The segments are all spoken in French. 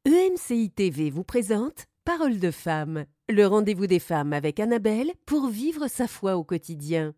EMCI TV vous présente Parole de femme, le rendez-vous des femmes avec Annabelle pour vivre sa foi au quotidien.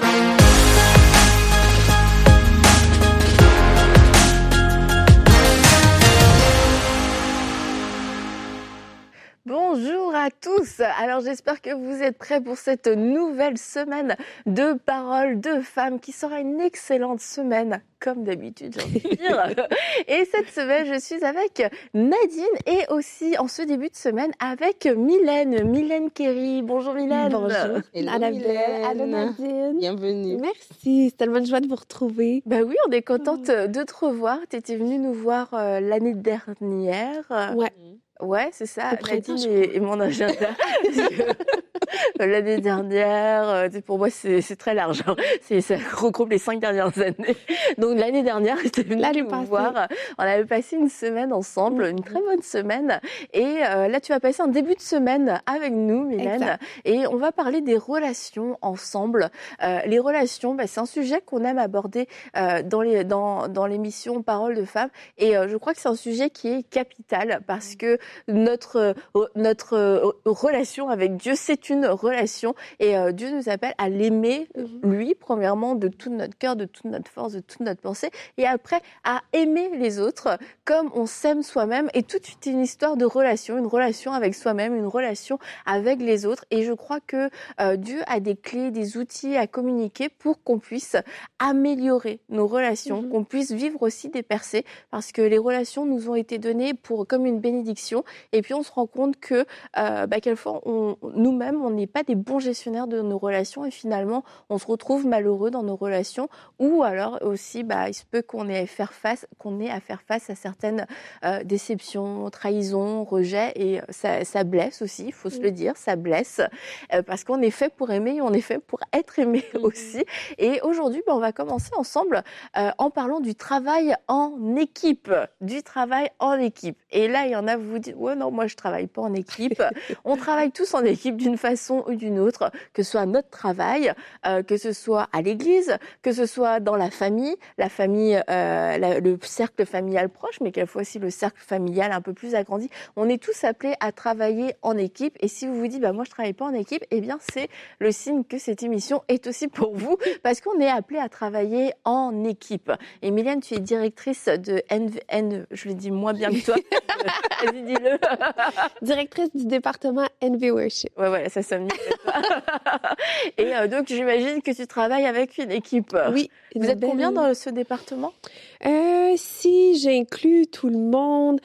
Bonjour à tous. Alors j'espère que vous êtes prêts pour cette nouvelle semaine de Parole de femmes qui sera une excellente semaine comme d'habitude, j'ai envie de dire. Et cette semaine, je suis avec Nadine et aussi en ce début de semaine avec Mylène Kerry. Bonjour Mylène. Bonjour. Hello, Annabelle. Allô Mylène. Nadine. Bienvenue. Merci, c'est tellement de joie de vous retrouver. Bah oui, on est contente de te revoir. Tu étais venue nous voir l'année dernière. Ouais. Ouais, c'est ça. Au printemps, Nadine je crois. et mon agenda. L'année dernière, pour moi, c'est très large. Hein. Ça regroupe les 5 dernières années. Donc, l'année dernière, j'étais venue L'année nous passée. voir. On avait passé une semaine ensemble, une très bonne semaine. Et là, tu vas passer un début de semaine avec nous, Mylène. Exact. Et on va parler des relations ensemble. Les relations, c'est un sujet qu'on aime aborder dans l'émission Parole de femmes. Et je crois que c'est un sujet qui est capital parce que notre relation avec Dieu, c'est une relation et Dieu nous appelle à l'aimer, lui, premièrement, de tout notre cœur, de toute notre force, de toute notre pensée, et après à aimer les autres comme on s'aime soi-même. Et tout est une histoire de relation, une relation avec soi-même, une relation avec les autres. Et je crois que Dieu a des clés, des outils à communiquer pour qu'on puisse améliorer nos relations, qu'on puisse vivre aussi des percées, parce que les relations nous ont été données comme une bénédiction. Et puis on se rend compte que quelquefois nous-mêmes on n'est pas des bons gestionnaires de nos relations et finalement on se retrouve malheureux dans nos relations, ou alors aussi il se peut qu'on ait à faire face à certaines déceptions, trahisons, rejets, et ça blesse aussi, il faut se le dire, ça blesse parce qu'on est fait pour aimer et on est fait pour être aimé aussi. Et aujourd'hui on va commencer ensemble en parlant du travail en équipe, Et là, il y en a, vous vous dites, ouais, non, moi, je travaille pas en équipe. On travaille tous en équipe d'une façon ou d'une autre, que ce soit notre travail, que ce soit à l'église, que ce soit dans la famille, le cercle familial proche, mais quelquefois aussi le cercle familial un peu plus agrandi. On est tous appelés à travailler en équipe. Et si vous vous dites, moi, je travaille pas en équipe, eh bien, c'est le signe que cette émission est aussi pour vous, parce qu'on est appelés à travailler en équipe. Et Mylène, tu es directrice de je le dis moins bien que toi. Vas-y, dis-le. Directrice du département NV Worship. Ouais, ça sonne mieux. Et donc, j'imagine que tu travailles avec une équipe. Oui. Vous êtes combien dans ce département? Si j'inclus tout le monde,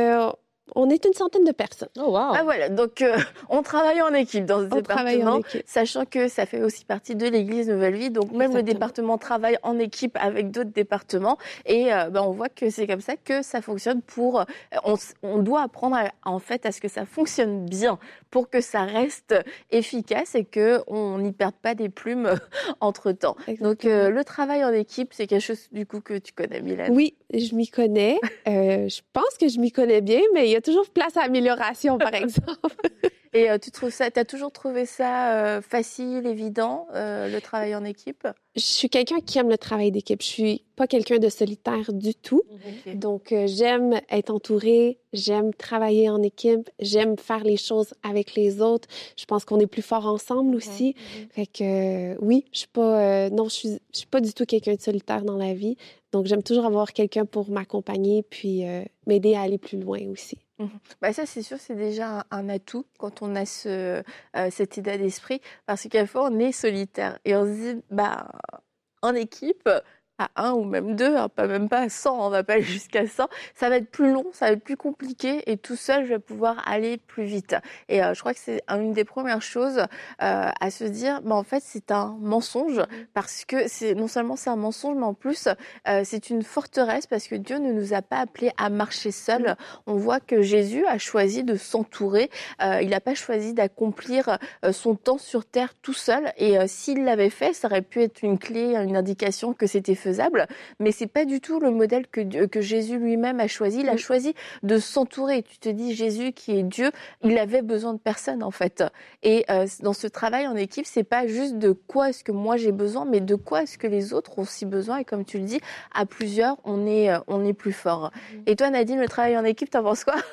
on est une centaine de personnes. Oh, wow. Ah voilà, donc on travaille en équipe dans ce département, sachant que ça fait aussi partie de l'Église Nouvelle Vie, donc même le département travaille en équipe avec d'autres départements, et on voit que c'est comme ça que ça fonctionne. On doit apprendre à ce que ça fonctionne bien pour que ça reste efficace et qu'on n'y perde pas des plumes entre-temps. Exactement. Donc le travail en équipe, c'est quelque chose du coup que tu connais, Mylène? Oui, je m'y connais. Je pense que je m'y connais bien, mais il y a toujours place à amélioration, par exemple. Et t'as toujours trouvé ça facile, évident, le travail en équipe? Je suis quelqu'un qui aime le travail d'équipe. Je suis pas quelqu'un de solitaire du tout. Okay. Donc, j'aime être entourée, j'aime travailler en équipe, j'aime faire les choses avec les autres. Je pense qu'on est plus fort ensemble aussi. Fait que, oui, je suis pas du tout quelqu'un de solitaire dans la vie. Donc, j'aime toujours avoir quelqu'un pour m'accompagner puis m'aider à aller plus loin aussi. Ça, c'est sûr, c'est déjà un atout quand on a cet état d'esprit, parce que quelquefois, on est solitaire et on se dit, en équipe, à 1 ou même 2, même pas à 100, on va pas aller jusqu'à 100, ça va être plus long, ça va être plus compliqué, et tout seul, je vais pouvoir aller plus vite. Et je crois que c'est une des premières choses à se dire, en fait, c'est un mensonge, parce que non seulement c'est un mensonge, mais en plus, c'est une forteresse, parce que Dieu ne nous a pas appelés à marcher seul. On voit que Jésus a choisi de s'entourer, il n'a pas choisi d'accomplir son temps sur terre tout seul, et s'il l'avait fait, ça aurait pu être une clé, une indication que c'était faisable, mais c'est pas du tout le modèle que Jésus lui-même a choisi. Il a choisi de s'entourer. Tu te dis, Jésus qui est Dieu, il avait besoin de personne en fait. Et dans ce travail en équipe, c'est pas juste de quoi est-ce que moi j'ai besoin, mais de quoi est-ce que les autres ont aussi besoin. Et comme tu le dis, à plusieurs, on est plus fort. Et toi, Nadine, le travail en équipe, t'en penses quoi?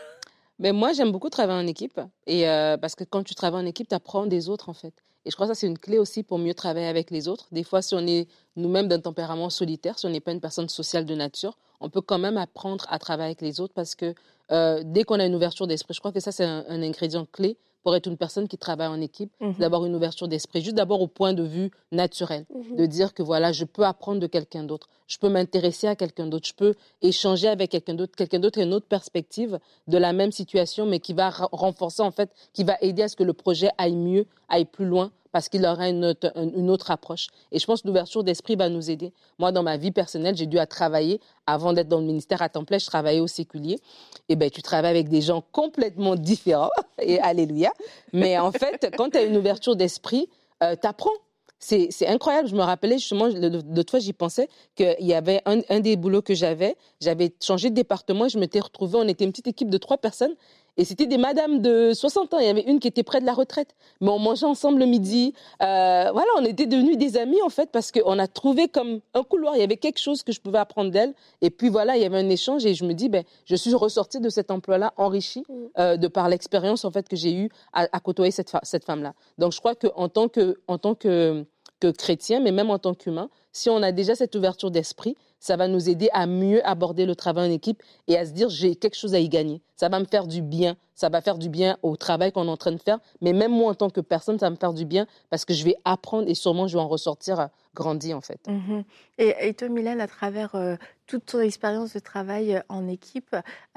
Mais moi, j'aime beaucoup travailler en équipe. Et parce que quand tu travailles en équipe, tu apprends des autres, en fait. Et je crois que ça, c'est une clé aussi pour mieux travailler avec les autres. Des fois, si on est nous-mêmes d'un tempérament solitaire, si on n'est pas une personne sociale de nature, on peut quand même apprendre à travailler avec les autres parce que dès qu'on a une ouverture d'esprit, je crois que ça, c'est un ingrédient clé pour être une personne qui travaille en équipe, d'avoir une ouverture d'esprit, juste d'abord au point de vue naturel, de dire que voilà, je peux apprendre de quelqu'un d'autre, je peux m'intéresser à quelqu'un d'autre, je peux échanger avec quelqu'un d'autre a une autre perspective de la même situation, mais qui va renforcer en fait, qui va aider à ce que le projet aille mieux, aille plus loin, parce qu'il aura une autre approche. Et je pense que l'ouverture d'esprit va nous aider. Moi, dans ma vie personnelle, j'ai dû travailler, avant d'être dans le ministère à temps plein, je travaillais au séculier. Et bien, tu travailles avec des gens complètement différents, et alléluia. Mais en fait, quand tu as une ouverture d'esprit, tu apprends. C'est incroyable. Je me rappelais justement, l'autre fois, j'y pensais, qu'il y avait un des boulots que j'avais changé de département et je m'étais retrouvée, on était une petite équipe de 3 personnes. Et c'était des madames de 60 ans. Il y avait une qui était près de la retraite. Mais on mangeait ensemble le midi. Voilà, on était devenus des amis, en fait, parce qu'on a trouvé comme un couloir. Il y avait quelque chose que je pouvais apprendre d'elle. Et puis, voilà, il y avait un échange. Et je me dis, ben, je suis ressortie de cet emploi-là enrichie de par l'expérience, en fait, que j'ai eue à côtoyer cette femme-là. Donc, je crois qu'en tant que chrétien, mais même en tant qu'humain, si on a déjà cette ouverture d'esprit, ça va nous aider à mieux aborder le travail en équipe et à se dire, j'ai quelque chose à y gagner. Ça va me faire du bien. Ça va faire du bien au travail qu'on est en train de faire. Mais même moi, en tant que personne, ça va me faire du bien parce que je vais apprendre et sûrement, je vais en ressortir grandi, en fait. Et toi, Mylène, à travers toute ton expérience de travail en équipe,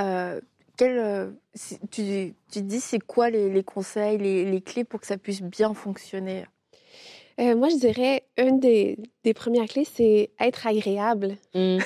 tu dis, c'est quoi les conseils, les clés pour que ça puisse bien fonctionner? Moi, je dirais, une des premières clés, c'est être agréable.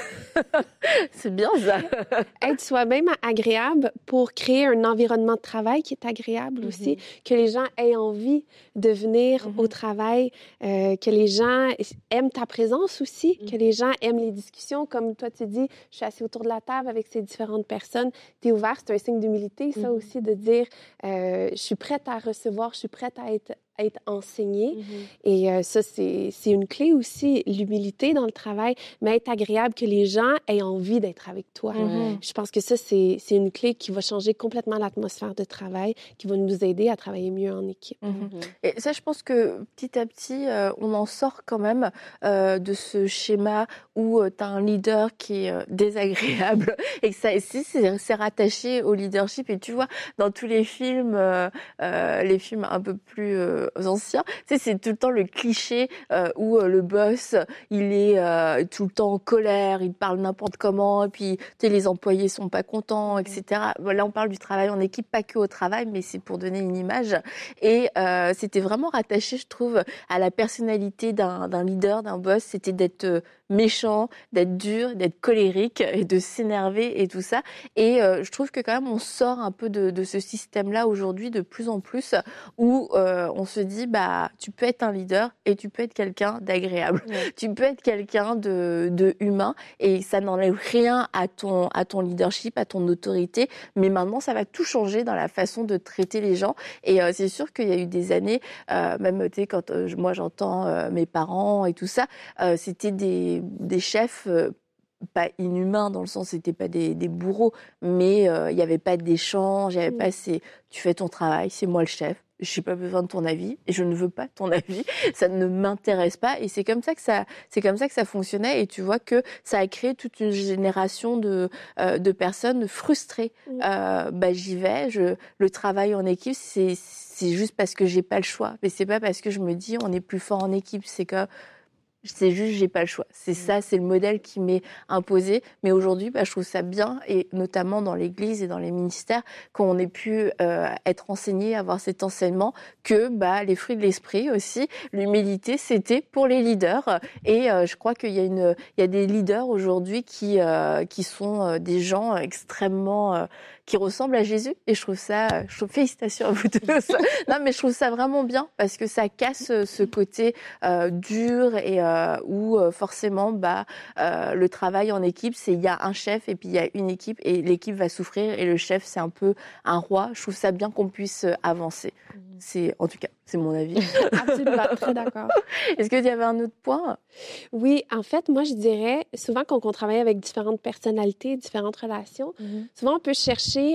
C'est bien ça. Être soi-même agréable pour créer un environnement de travail qui est agréable aussi, que les gens aient envie de venir au travail, que les gens aiment ta présence aussi, que les gens aiment les discussions. Comme toi, tu dis, je suis assise autour de la table avec ces différentes personnes. Tu es ouvert, c'est un signe d'humilité, ça aussi, de dire, je suis prête à recevoir, je suis prête à être enseignée. Et ça, c'est une clé aussi, l'humilité dans le travail, mais être agréable, que les gens aient envie d'être avec toi. Je pense que ça, c'est une clé qui va changer complètement l'atmosphère de travail, qui va nous aider à travailler mieux en équipe. Et ça, je pense que petit à petit, on en sort quand même de ce schéma où tu as un leader qui est désagréable et que ça, c'est rattaché au leadership. Et tu vois, dans tous les films un peu plus anciens, tu sais, c'est tout le temps le cliché où le boss, il est tout le temps en colère, il parle n'importe comment, et puis tu sais, les employés sont pas contents, etc. Là, on parle du travail en équipe, pas que au travail, mais c'est pour donner une image. Et c'était vraiment rattaché, je trouve, à la personnalité d'un leader, d'un boss. C'était d'être méchant, d'être dur, d'être colérique et de s'énerver et tout ça. Et je trouve que quand même, on sort un peu de ce système-là aujourd'hui de plus en plus où on se dit, bah, tu peux être un leader et tu peux être quelqu'un d'agréable. Tu peux être quelqu'un de humain et ça n'enlève rien à ton leadership, à ton autorité. Mais maintenant, ça va tout changer dans la façon de traiter les gens. Et c'est sûr qu'il y a eu des années, même tu sais, quand moi j'entends mes parents et tout ça, c'était des chefs pas inhumains dans le sens c'était pas des bourreaux, mais il y avait pas d'échange, il y avait pas tu fais ton travail, c'est moi le chef. Je n'ai pas besoin de ton avis et je ne veux pas ton avis, ça ne m'intéresse pas et c'est comme ça que ça fonctionnait et tu vois que ça a créé toute une génération de personnes frustrées. J'y vais, le travail en équipe c'est juste parce que j'ai pas le choix, mais c'est pas parce que je me dis on est plus fort en équipe, c'est juste, j'ai pas le choix. C'est ça, c'est le modèle qui m'est imposé. Mais aujourd'hui, je trouve ça bien, et notamment dans l'Église et dans les ministères, qu'on ait pu être enseigné, avoir cet enseignement, que les fruits de l'esprit aussi, l'humilité, c'était pour les leaders. Et je crois qu'il y a des leaders aujourd'hui qui sont des gens extrêmement qui ressemblent à Jésus. Et je trouve félicitations à vous tous. Non, mais je trouve ça vraiment bien parce que ça casse ce côté dur et où forcément le travail en équipe, c'est il y a un chef et puis il y a une équipe et l'équipe va souffrir et le chef c'est un peu un roi. Je trouve ça bien qu'on puisse avancer. En tout cas, c'est mon avis. Absolument, très d'accord. Est-ce qu'il y avait un autre point? Oui, en fait, moi, je dirais, souvent, quand on travaille avec différentes personnalités, différentes relations, souvent, on peut chercher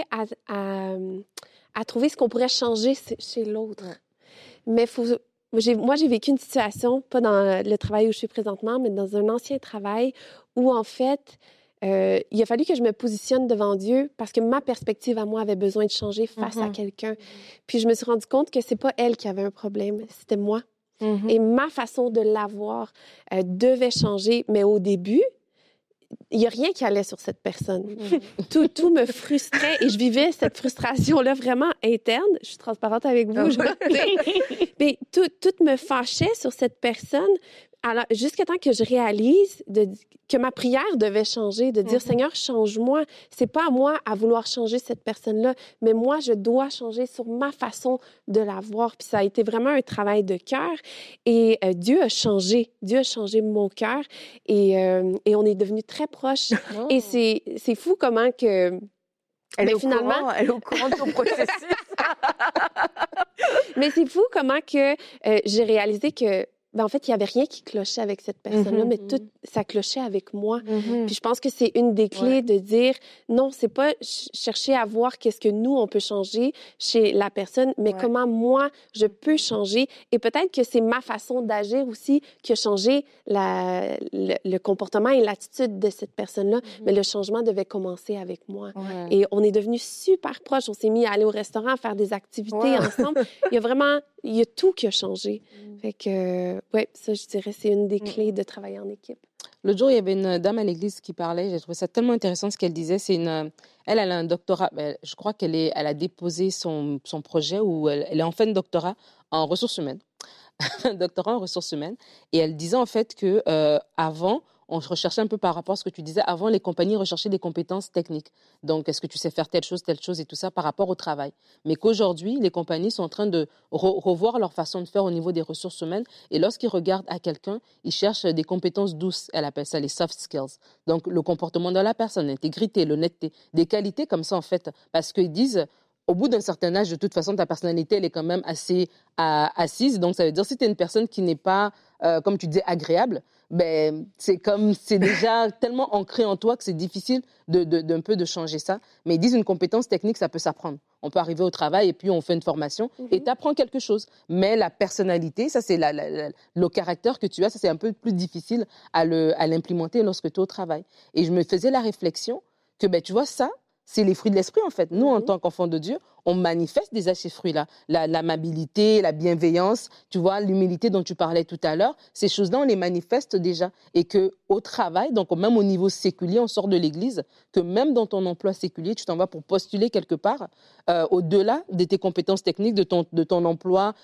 à trouver ce qu'on pourrait changer chez l'autre. Mais moi, j'ai vécu une situation, pas dans le travail où je suis présentement, mais dans un ancien travail où, en fait, il a fallu que je me positionne devant Dieu parce que ma perspective à moi avait besoin de changer face à quelqu'un. Puis je me suis rendu compte que c'est pas elle qui avait un problème, c'était moi. Et ma façon de la voir devait changer. Mais au début, il n'y a rien qui allait sur cette personne. Tout me frustrait et je vivais cette frustration-là vraiment interne. Je suis transparente avec vous, je veux dire. Mais tout me fâchait sur cette personne. Alors, jusqu'à temps que je réalise que ma prière devait changer, de dire, Seigneur, change-moi. C'est pas à moi à vouloir changer cette personne-là, mais moi, je dois changer sur ma façon de la voir. Puis ça a été vraiment un travail de cœur. Et Dieu a changé mon cœur et on est devenus très proches. Oh. Et c'est fou comment que... Elle est au courant de ton processus. Mais c'est fou comment que j'ai réalisé que en fait, il n'y avait rien qui clochait avec cette personne-là, mais tout, ça clochait avec moi. Puis je pense que c'est une des clés de dire, non, c'est pas chercher à voir qu'est-ce que nous, on peut changer chez la personne, mais comment moi, je peux changer. Et peut-être que c'est ma façon d'agir aussi qui a changé le comportement et l'attitude de cette personne-là, mais le changement devait commencer avec moi. Et on est devenus super proches. On s'est mis à aller au restaurant, à faire des activités ensemble. Il y a tout qui a changé. Fait que, ça, je dirais, c'est une des clés de travailler en équipe. L'autre jour, il y avait une dame à l'église qui parlait. J'ai trouvé ça tellement intéressant ce qu'elle disait. Elle a un doctorat. Je crois elle a déposé son projet où elle est en fin de doctorat en ressources humaines. Un doctorat en ressources humaines. Et elle disait en fait que avant, on recherchait un peu par rapport à ce que tu disais. Avant, les compagnies recherchaient des compétences techniques. Donc, est-ce que tu sais faire telle chose et tout ça par rapport au travail. Mais qu'aujourd'hui, les compagnies sont en train de revoir leur façon de faire au niveau des ressources humaines. Et lorsqu'ils regardent à quelqu'un, ils cherchent des compétences douces. Elle appelle ça les soft skills. Donc, le comportement de la personne, l'intégrité, l'honnêteté, des qualités comme ça, en fait. Parce qu'ils disent... Au bout d'un certain âge, de toute façon, ta personnalité, elle est quand même assez assise. Donc, ça veut dire si tu es une personne qui n'est pas, comme tu disais, agréable, c'est déjà tellement ancré en toi que c'est difficile d'un peu de changer ça. Mais ils disent une compétence technique, ça peut s'apprendre. On peut arriver au travail et puis on fait une formation et tu apprends quelque chose. Mais la personnalité, ça, c'est le caractère que tu as, ça, c'est un peu plus difficile à l'implémenter lorsque tu es au travail. Et je me faisais la réflexion que, tu vois, ça, c'est les fruits de l'esprit, en fait. Nous, en tant qu'enfants de Dieu, on manifeste déjà ces fruits-là. L'amabilité, la bienveillance, tu vois, l'humilité dont tu parlais tout à l'heure, ces choses-là, on les manifeste déjà. Et qu'au travail, donc même au niveau séculier, on sort de l'Église, que même dans ton emploi séculier, tu t'en vas pour postuler quelque part, au-delà de tes compétences techniques, de ton emploi,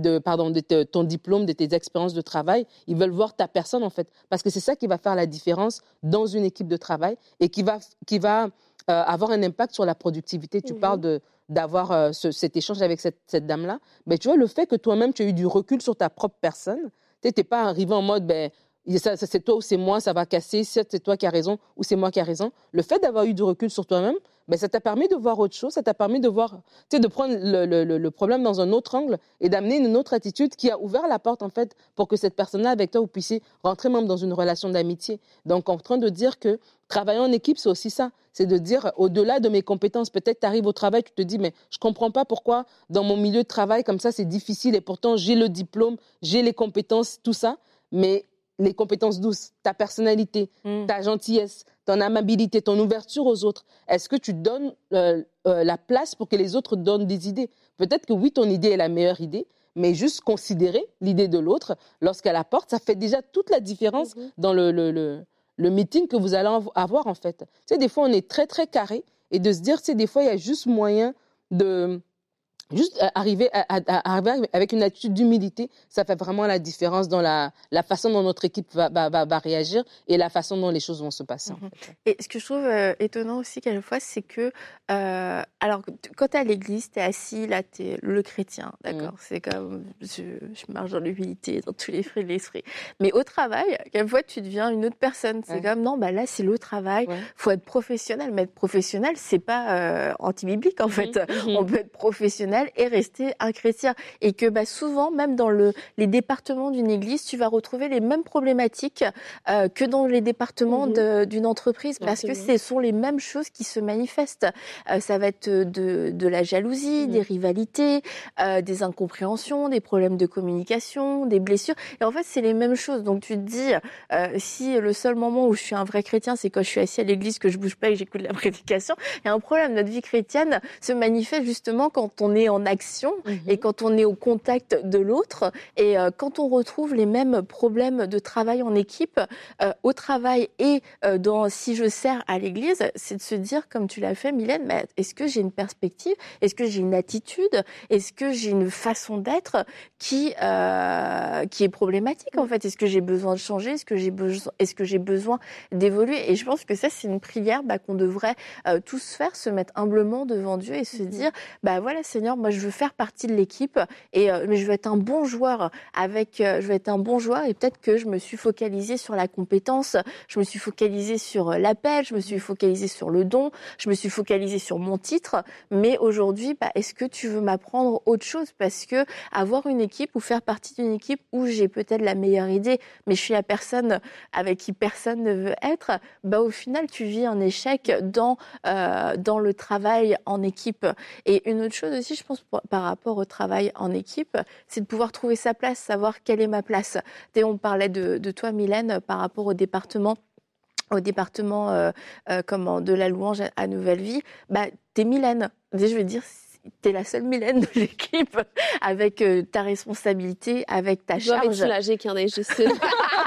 de ton diplôme, de tes expériences de travail, ils veulent voir ta personne, en fait. Parce que c'est ça qui va faire la différence dans une équipe de travail et qui va avoir un impact sur la productivité. Tu parles d'avoir cet échange avec cette dame-là. Mais tu vois, le fait que toi-même, tu as eu du recul sur ta propre personne, tu n'es pas arrivé en mode, ça, c'est toi ou c'est moi, ça va casser, c'est toi qui as raison ou c'est moi qui ai raison. Le fait d'avoir eu du recul sur toi-même, ça t'a permis de voir autre chose, ça t'a permis de voir, de prendre le problème dans un autre angle et d'amener une autre attitude qui a ouvert la porte, en fait, pour que cette personne-là, avec toi, vous puissiez rentrer même dans une relation d'amitié. Donc, en train de dire que travailler en équipe, c'est aussi ça. C'est de dire, au-delà de mes compétences, peut-être tu arrives au travail, tu te dis, mais je ne comprends pas pourquoi dans mon milieu de travail, comme ça, c'est difficile et pourtant, j'ai le diplôme, j'ai les compétences, tout ça, mais les compétences douces, ta personnalité, ta gentillesse, ton amabilité, ton ouverture aux autres, est-ce que tu donnes la place pour que les autres donnent des idées? Peut-être que oui, ton idée est la meilleure idée, mais juste considérer l'idée de l'autre lorsqu'elle apporte, ça fait déjà toute la différence dans le meeting que vous allez avoir, en fait. Tu sais, des fois, on est très, très carré et de se dire, tu sais, des fois, il y a juste moyen de... Juste arriver avec une attitude d'humilité, ça fait vraiment la différence dans la façon dont notre équipe va réagir et la façon dont les choses vont se passer. En fait. Et ce que je trouve étonnant aussi quelquefois, c'est que alors quand t'es à l'église, t'es assis, là t'es le chrétien, d'accord. C'est comme je marche dans l'humilité, dans tous les fruits de l'esprit. Mais au travail, quelquefois tu deviens une autre personne. C'est comme non, là c'est le travail. Faut être professionnel. Mais être professionnel, c'est pas anti-biblique en fait. On peut être professionnel traditionnel et rester un chrétien. Et que souvent, même dans les départements d'une église, tu vas retrouver les mêmes problématiques que dans les départements d'une entreprise, parce que ce sont les mêmes choses qui se manifestent. Ça va être de la jalousie, des rivalités, des incompréhensions, des problèmes de communication, des blessures. Et en fait, c'est les mêmes choses. Donc tu te dis, si le seul moment où je suis un vrai chrétien, c'est quand je suis assis à l'église, que je bouge pas et que j'écoute la prédication, il y a un problème. Notre vie chrétienne se manifeste justement quand on est en action et quand on est au contact de l'autre, et quand on retrouve les mêmes problèmes de travail en équipe, au travail et si je sers à l'église, c'est de se dire, comme tu l'as fait, Mylène, mais est-ce que j'ai une perspective? Est-ce que j'ai une attitude? Est-ce que j'ai une façon d'être qui est problématique, en fait? Est-ce que j'ai besoin de changer? Est-ce que j'ai besoin d'évoluer? Et je pense que ça, c'est une prière qu'on devrait tous faire, se mettre humblement devant Dieu et se dire, voilà, Seigneur, moi, je veux faire partie de l'équipe, mais je veux être un bon joueur et peut-être que je me suis focalisée sur la compétence, je me suis focalisée sur l'appel, je me suis focalisée sur le don, je me suis focalisée sur mon titre, mais aujourd'hui, est-ce que tu veux m'apprendre autre chose? Parce que avoir une équipe ou faire partie d'une équipe où j'ai peut-être la meilleure idée, mais je suis la personne avec qui personne ne veut être, au final, tu vis un échec dans le travail en équipe. Et une autre chose aussi, je pense, par rapport au travail en équipe, c'est de pouvoir trouver sa place, savoir quelle est ma place. On parlait de toi, Mylène, par rapport au département de la louange à Nouvelle Vie. T'es Mylène. Je veux dire, t'es la seule Mylène de l'équipe avec ta responsabilité, avec ta charge. Je dois être soulagée qu'il y en ait juste une.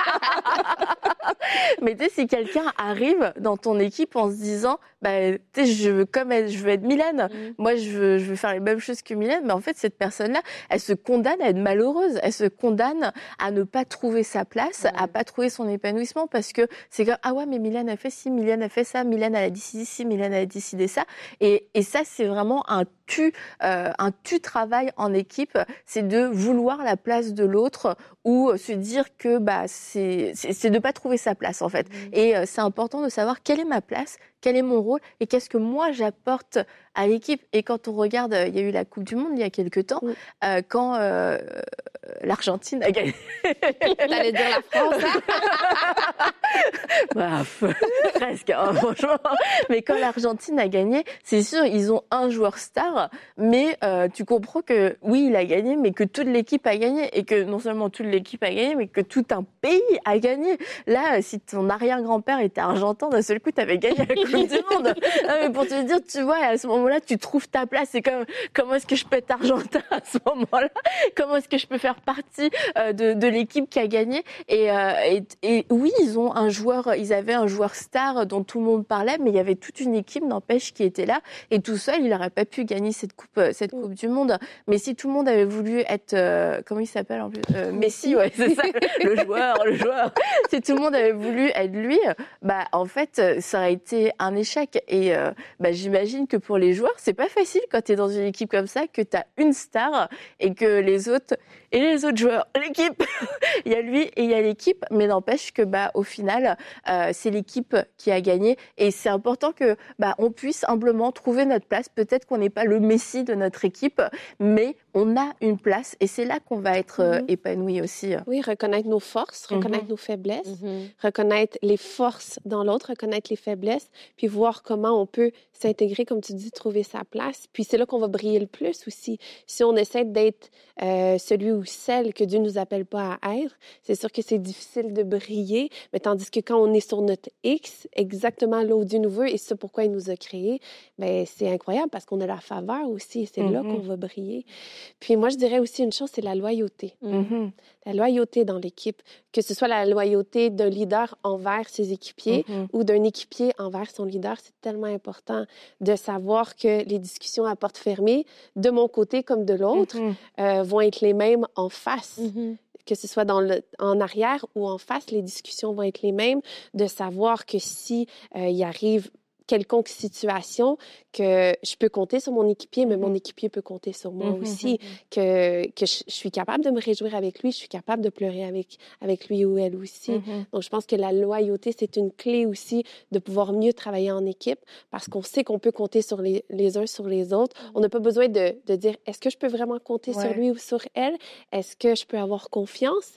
Mais tu sais, si quelqu'un arrive dans ton équipe en se disant, je veux être Mylène, moi je veux faire les mêmes choses que Mylène, mais en fait cette personne-là, elle se condamne à être malheureuse, elle se condamne à ne pas trouver sa place, à pas trouver son épanouissement, parce que c'est comme, ah ouais, mais Mylène a fait ci, Mylène a fait ça, Mylène elle a décidé ci, Mylène elle a décidé ça, et ça c'est vraiment un travail en équipe, c'est de vouloir la place de l'autre ou se dire que c'est de pas trouver sa place en fait. Et c'est important de savoir quelle est ma place, quel est mon rôle et qu'est-ce que moi j'apporte à l'équipe. Et quand on regarde, il y a eu la Coupe du Monde il y a quelques temps, quand l'Argentine a gagné. T'allais dire la France, hein? Presque, hein, franchement. Mais quand l'Argentine a gagné, c'est sûr, ils ont un joueur star, mais tu comprends que oui, il a gagné, mais que toute l'équipe a gagné. Et que non seulement toute l'équipe a gagné, mais que tout un pays a gagné. Là, si ton arrière-grand-père était argentin, d'un seul coup, t'avais gagné la Coupe du Monde. Non, mais pour te dire, tu vois, à ce moment-là, tu trouves ta place. C'est comme, comment est-ce que je peux être argentin à ce moment-là? Comment est-ce que je peux faire partie de l'équipe qui a gagné? Et oui, ils avaient un joueur star dont tout le monde parlait, mais il y avait toute une équipe, n'empêche, qui était là. Et tout seul, il n'aurait pas pu gagner cette coupe du Monde. Mais si tout le monde avait voulu être, comment il s'appelle en plus? Messi, ouais, c'est ça, le joueur. Si tout le monde avait voulu être lui, en fait, ça aurait été un échec. Et j'imagine que pour les joueurs, c'est pas facile quand tu es dans une équipe comme ça, que tu as une star et que les autres joueurs, l'équipe, il y a lui et il y a l'équipe, mais n'empêche que au final, c'est l'équipe qui a gagné. Et c'est important que on puisse humblement trouver notre place. Peut-être qu'on n'est pas le Messi de notre équipe, mais on a une place et c'est là qu'on va être épanoui aussi. Oui, reconnaître nos forces, reconnaître nos faiblesses, reconnaître les forces dans l'autre, reconnaître les faiblesses, puis voir comment on peut s'intégrer, comme tu dis, trouver sa place. Puis c'est là qu'on va briller le plus aussi. Si on essaie d'être celui ou celle que Dieu ne nous appelle pas à être, c'est sûr que c'est difficile de briller, mais tandis que quand on est sur notre X, exactement là où Dieu nous veut et c'est pourquoi il nous a créés, c'est incroyable parce qu'on a la faveur aussi. C'est là qu'on va briller. Puis moi, je dirais aussi une chose, c'est la loyauté. La loyauté dans l'équipe, que ce soit la loyauté d'un leader envers ses équipiers ou d'un équipier envers son leader, c'est tellement important de savoir que les discussions à porte fermée, de mon côté comme de l'autre, vont être les mêmes en face. Que ce soit en arrière ou en face, les discussions vont être les mêmes, de savoir que si il arrive quelconque situation que je peux compter sur mon équipier, mais mon équipier peut compter sur moi aussi, que je suis capable de me réjouir avec lui, je suis capable de pleurer avec lui ou elle aussi. Donc, je pense que la loyauté, c'est une clé aussi de pouvoir mieux travailler en équipe parce qu'on sait qu'on peut compter sur les uns sur les autres. On n'a pas besoin de dire, est-ce que je peux vraiment compter sur lui ou sur elle? Est-ce que je peux avoir confiance?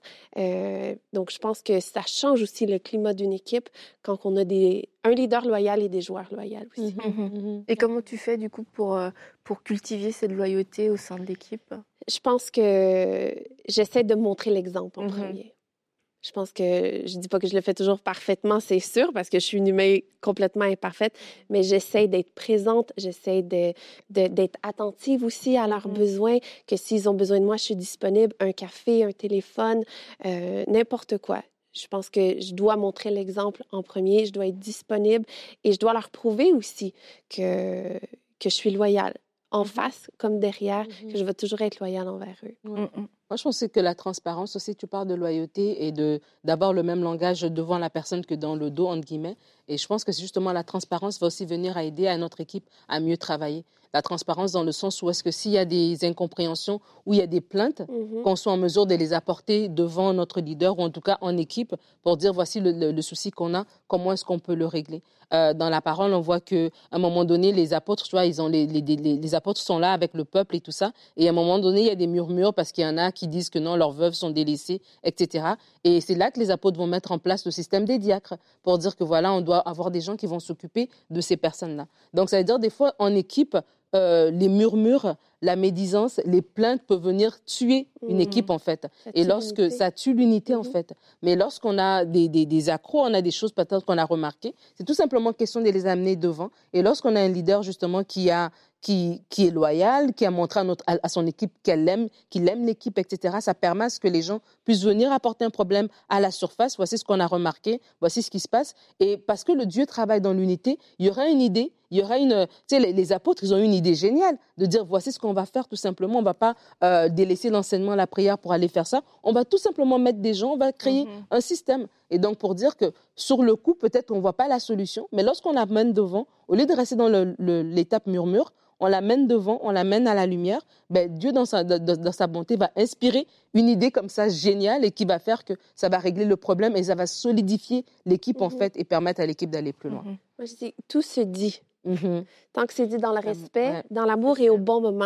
Donc, je pense que ça change aussi le climat d'une équipe quand on a un leader loyal et des joueurs loyaux aussi. Et comment tu fais, du coup, pour cultiver cette loyauté au sein de l'équipe? Je pense que j'essaie de montrer l'exemple en premier. Je pense que je dis pas que je le fais toujours parfaitement, c'est sûr, parce que je suis une humaine complètement imparfaite, mais j'essaie d'être présente, j'essaie d'être attentive aussi à leurs besoins, que s'ils ont besoin de moi, je suis disponible, un café, un téléphone, n'importe quoi. Je pense que je dois montrer l'exemple en premier, je dois être disponible et je dois leur prouver aussi que je suis loyale, en face comme derrière, que je vais toujours être loyale envers eux. Moi, je pense que la transparence aussi, tu parles de loyauté et d'avoir le même langage devant la personne que dans le dos, entre guillemets. Et je pense que justement, la transparence va aussi venir à aider à notre équipe à mieux travailler. La transparence dans le sens où est-ce que s'il y a des incompréhensions, où il y a des plaintes, qu'on soit en mesure de les apporter devant notre leader ou en tout cas en équipe pour dire voici le souci qu'on a, comment est-ce qu'on peut le régler. Dans la parole, on voit qu'à un moment donné, les apôtres, tu vois, les apôtres sont là avec le peuple et tout ça. Et à un moment donné, il y a des murmures parce qu'il y en a qui disent que non, leurs veuves sont délaissées, etc. Et c'est là que les apôtres vont mettre en place le système des diacres pour dire que voilà, on doit avoir des gens qui vont s'occuper de ces personnes-là. Donc, ça veut dire des fois, en équipe, les murmures, la médisance, les plaintes peuvent venir tuer une équipe, en fait. Et lorsque ça tue l'unité, en fait. Mais lorsqu'on a des accros, on a des choses peut-être qu'on a remarquées, c'est tout simplement question de les amener devant. Et lorsqu'on a un leader, justement, qui est loyal, qui a montré à son équipe qu'il aime l'équipe, etc., ça permet à ce que les gens puissent venir apporter un problème à la surface. Voici ce qu'on a remarqué, voici ce qui se passe. Et parce que le Dieu travaille dans l'unité, il y aura une idée, il y aura une... Tu sais, les apôtres, ils ont une idée géniale de dire voici ce qu'on va faire tout simplement. On ne va pas délaisser l'enseignement, la prière pour aller faire ça. On va tout simplement mettre des gens, on va créer un système. Et donc, pour dire que sur le coup, peut-être on ne voit pas la solution, mais lorsqu'on l'amène devant, au lieu de rester dans l'étape murmure, on l'amène devant, on l'amène à la lumière, ben, Dieu, dans sa bonté, va inspirer une idée comme ça géniale et qui va faire que ça va régler le problème et ça va solidifier l'équipe, en fait, et permettre à l'équipe d'aller plus loin. Moi, je dis, tout se dit. Tant que c'est dit dans le respect, dans l'amour et au bon moment.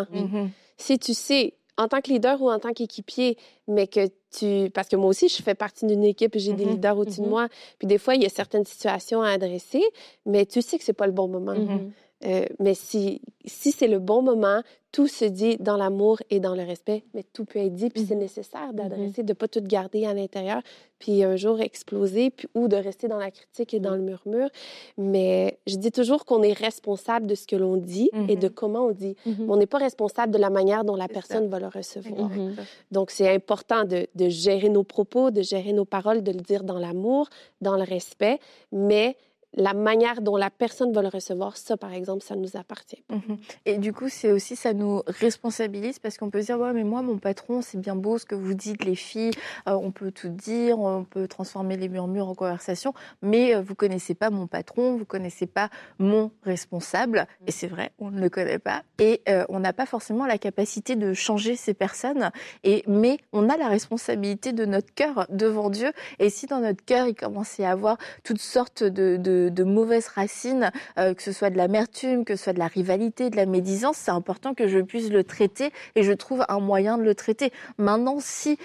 Si tu sais, en tant que leader ou en tant qu'équipier, mais que parce que moi aussi, je fais partie d'une équipe et j'ai des leaders au-dessus de moi, puis des fois, il y a certaines situations à adresser, mais tu sais que c'est pas le bon moment. Mais si c'est le bon moment, tout se dit dans l'amour et dans le respect, mais tout peut être dit, puis c'est nécessaire d'adresser, de ne pas tout garder à l'intérieur, puis un jour exploser, ou de rester dans la critique et dans le murmure. Mais je dis toujours qu'on est responsable de ce que l'on dit et de comment on dit. Mais on n'est pas responsable de la manière dont la personne va le recevoir. Donc, c'est important de gérer nos propos, de gérer nos paroles, de le dire dans l'amour, dans le respect, mais la manière dont la personne va le recevoir, ça, par exemple, ça nous appartient pas. Et du coup, c'est aussi, ça nous responsabilise parce qu'on peut se dire, ouais, mais moi, mon patron, c'est bien beau ce que vous dites, les filles, on peut tout dire, on peut transformer les murmures en conversation, mais vous connaissez pas mon patron, vous connaissez pas mon responsable, et c'est vrai, on ne le connaît pas, et on n'a pas forcément la capacité de changer ces personnes, mais on a la responsabilité de notre cœur devant Dieu, et si dans notre cœur, il commençait à avoir toutes sortes de mauvaises racines, que ce soit de l'amertume, que ce soit de la rivalité, de la médisance, c'est important que je puisse le traiter et je trouve un moyen de le traiter. Maintenant, si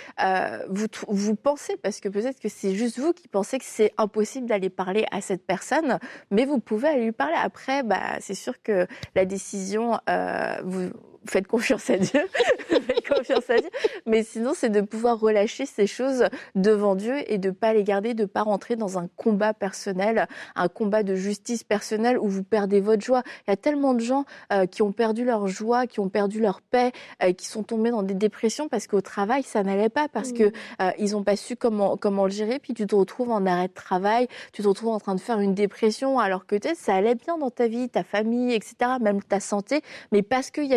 vous pensez, parce que peut-être que c'est juste vous qui pensez que c'est impossible d'aller parler à cette personne, mais vous pouvez aller lui parler. Après, c'est sûr que la décision, vous faites confiance à Dieu, mais sinon c'est de pouvoir relâcher ces choses devant Dieu et de pas les garder, de pas rentrer dans un combat personnel, un combat de justice personnelle où vous perdez votre joie. Il y a tellement de gens qui ont perdu leur joie, qui ont perdu leur paix, qui sont tombés dans des dépressions parce qu'au travail ça n'allait pas, parce que ils ont pas su comment le gérer, puis tu te retrouves en arrêt de travail, tu te retrouves en train de faire une dépression alors que peut-être ça allait bien dans ta vie, ta famille, etc., même ta santé, mais parce qu'il y a eu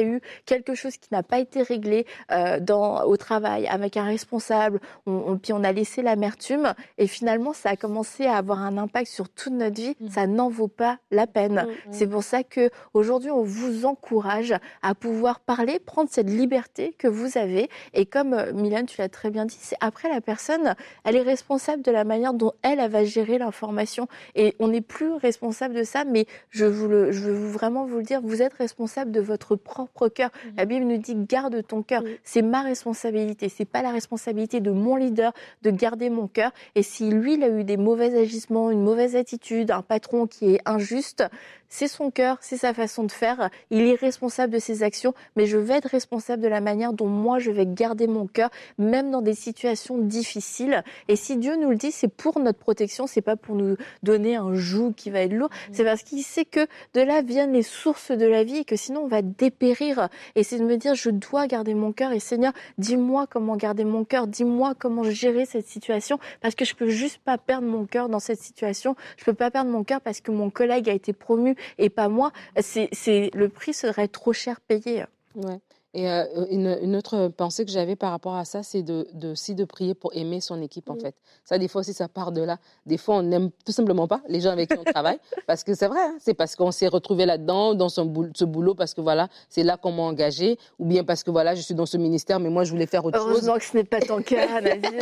quelque chose qui n'a pas été réglé au travail avec un responsable, puis on a laissé l'amertume et finalement ça a commencé à avoir un impact sur toute notre vie, ça n'en vaut pas la peine. C'est pour ça qu'aujourd'hui on vous encourage à pouvoir parler, prendre cette liberté que vous avez et comme Mylène, tu l'as très bien dit, c'est après la personne, elle est responsable de la manière dont elle va gérer l'information et on n'est plus responsable de ça, mais je veux vraiment vous le dire, vous êtes responsable de votre propre cœur. La Bible nous dit garde ton cœur, c'est ma responsabilité, c'est pas la responsabilité de mon leader de garder mon cœur et si lui il a eu des mauvais agissements, une mauvaise attitude, un patron qui est injuste, c'est son cœur, c'est sa façon de faire, il est responsable de ses actions, mais je vais être responsable de la manière dont moi je vais garder mon cœur, même dans des situations difficiles. Et si Dieu nous le dit, c'est pour notre protection, c'est pas pour nous donner un joug qui va être lourd, c'est parce qu'il sait que de là viennent les sources de la vie et que sinon on va dépérir. Et c'est de me dire, je dois garder mon cœur et Seigneur, dis-moi comment garder mon cœur, dis-moi comment gérer cette situation, parce que je peux juste pas perdre mon cœur dans cette situation, je peux pas perdre mon cœur parce que mon collègue a été promu et pas moi, le prix serait trop cher payé. Ouais. Et une autre pensée que j'avais par rapport à ça, c'est aussi de prier pour aimer son équipe, en fait. Ça, des fois aussi, ça part de là. Des fois, on n'aime tout simplement pas les gens avec qui on travaille, parce que c'est vrai, hein, c'est parce qu'on s'est retrouvé là-dedans, dans ce boulot, parce que voilà, c'est là qu'on m'a engagé, ou bien parce que voilà, je suis dans ce ministère, mais moi, je voulais faire autre chose. Heureusement que ce n'est pas ton cas, Nadine.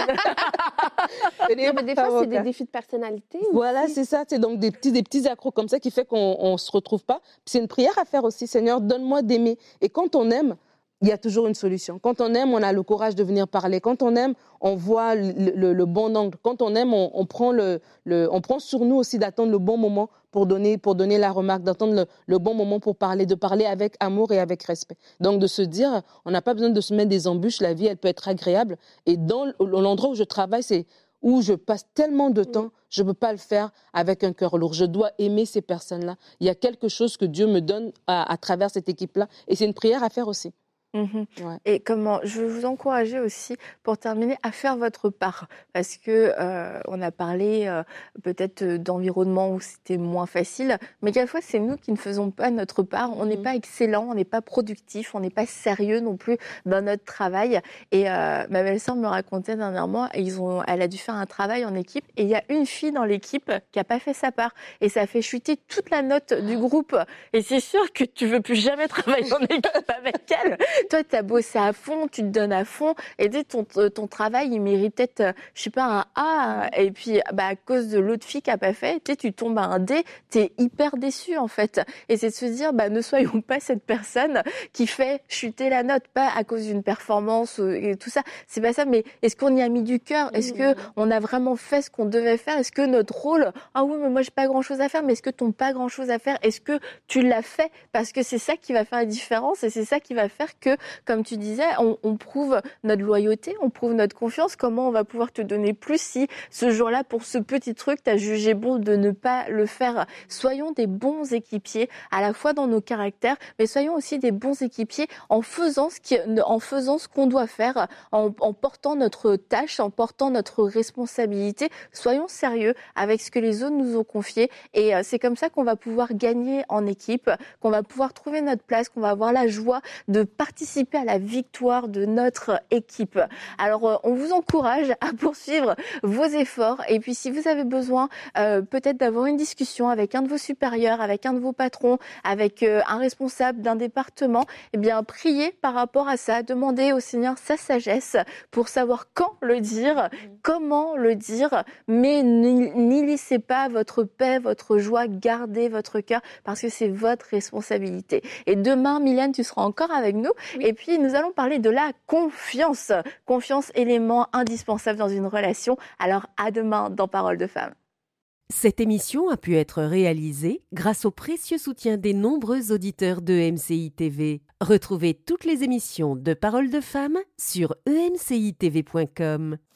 Non, mais des fois, c'est des défis de personnalité. Voilà, c'est ça. C'est donc des petits accros comme ça qui fait qu'on ne se retrouve pas. Puis c'est une prière à faire aussi. Seigneur, donne-moi d'aimer. Et quand on aime, il y a toujours une solution. Quand on aime, on a le courage de venir parler. Quand on aime, on voit le bon angle. Quand on aime, on prend sur nous aussi d'attendre le bon moment pour donner la remarque, d'attendre le bon moment pour parler, de parler avec amour et avec respect. Donc de se dire, on n'a pas besoin de se mettre des embûches. La vie, elle peut être agréable. Et dans l'endroit où je travaille, c'est où je passe tellement de temps, je ne peux pas le faire avec un cœur lourd. Je dois aimer ces personnes-là. Il y a quelque chose que Dieu me donne à travers cette équipe-là. Et c'est une prière à faire aussi. Ouais. Et je veux vous encourager aussi, pour terminer, à faire votre part. Parce que on a parlé peut-être d'environnement où c'était moins facile, mais quelquefois, c'est nous qui ne faisons pas notre part. On n'est pas excellent, on n'est pas productif, on n'est pas sérieux non plus dans notre travail. Et ma belle-sœur me racontait dernièrement, elle a dû faire un travail en équipe, et il y a une fille dans l'équipe qui n'a pas fait sa part. Et ça a fait chuter toute la note du groupe. Et c'est sûr que tu ne veux plus jamais travailler en équipe avec elle. Toi, tu as bossé à fond, tu te donnes à fond, et ton travail, il méritait, je sais pas, un A, et puis à cause de l'autre fille qui n'a pas fait, tu tombes à un D, tu es hyper déçu en fait. Et c'est de se dire, ne soyons pas cette personne qui fait chuter la note, pas à cause d'une performance et tout ça. C'est pas ça, mais est-ce qu'on y a mis du cœur? Est-ce qu'on a vraiment fait ce qu'on devait faire? Est-ce que notre rôle, ah oui, mais moi j'ai pas grand-chose à faire, mais est-ce que ton pas grand-chose à faire, est-ce que tu l'as fait? Parce que c'est ça qui va faire la différence et c'est ça qui va faire que, comme tu disais, on prouve notre loyauté, on prouve notre confiance. Comment on va pouvoir te donner plus si ce jour-là, pour ce petit truc, tu as jugé bon de ne pas le faire? Soyons des bons équipiers, à la fois dans nos caractères, mais soyons aussi des bons équipiers en faisant ce qu'on doit faire, en portant notre tâche, en portant notre responsabilité. Soyons sérieux avec ce que les autres nous ont confié et c'est comme ça qu'on va pouvoir gagner en équipe, qu'on va pouvoir trouver notre place, qu'on va avoir la joie de participer à la victoire de notre équipe. Alors, on vous encourage à poursuivre vos efforts et puis si vous avez besoin peut-être d'avoir une discussion avec un de vos supérieurs, avec un de vos patrons, avec un responsable d'un département, eh bien, priez par rapport à ça, demandez au Seigneur sa sagesse pour savoir quand le dire, comment le dire, mais n'y laissez pas votre paix, votre joie garder votre cœur parce que c'est votre responsabilité. Et demain, Mylène, tu seras encore avec nous. Oui. Et puis, nous allons parler de la confiance. Confiance, élément indispensable dans une relation. Alors, à demain dans Parole de Femme. Cette émission a pu être réalisée grâce au précieux soutien des nombreux auditeurs de MCI TV. Retrouvez toutes les émissions de Parole de Femme sur emcitv.com.